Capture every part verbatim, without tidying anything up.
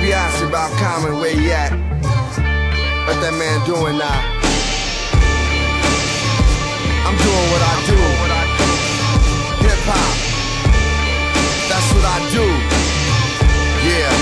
be asking about Common, where he at? What that man doing now? I'm doing what I do. Hip hop. That's what I do. Yeah.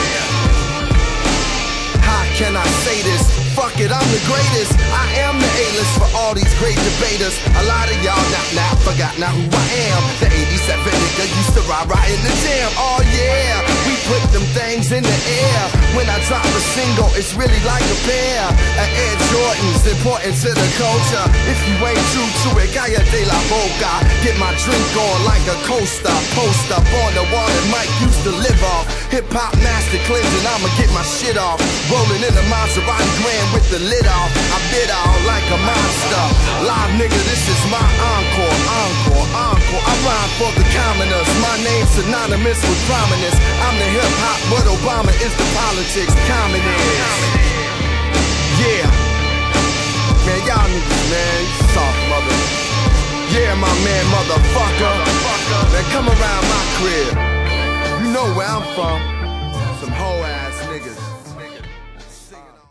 How can I say this? Fuck it, I'm the greatest. I am the A-list for all these great debaters. A lot of y'all not now forgot now who I am. The eighty-seven nigga used to ride right in the jam. Oh yeah, we put them things in the air. When I drop a single, it's really like a pair of Air Jordans, important to the culture. If you ain't true to it, Gaia de la Boca. Get my drink on like a coaster. Post up on the wall that Mike used to live off. Hip-hop master cleansing, I'ma get my shit off. Rolling in a Maserati Grand with the lid off. I bid out like a monster. Live nigga, this is my encore, encore, encore. I rhyme for the commoners. My name's synonymous with prominence. I'm the hip-hop, but Obama is the politics. Common is. Yeah. Man, y'all niggas, man, you soft mother. Yeah, my man, motherfucker. Man, come around my crib. You know where I'm from.